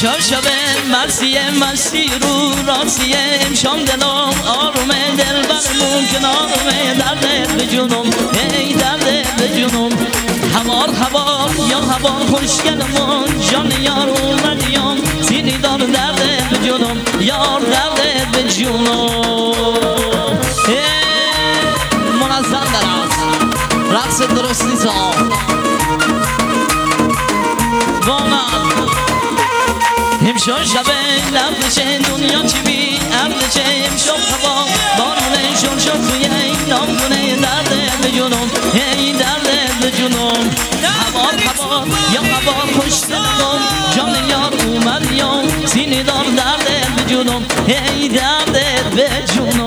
امشب شب مستی رو راستیه امشام دلم آرومه دل برمون کنارمه درد به جونم ای درد به جونم همار یا هوار خوشگلمون جان یار اومدیم سینی دار درد به جونم یار درد به جونم منظم درست رقص درست نیست امشب شب لبشه دنیا چی بی عقلشه امشب هوا بارونه شد توی این نامگونه درد به جونم ای درد به جونم هوا یا هوا خوش دلم جان یار اومد یام سینی دار درد به جونم ای درد به جونم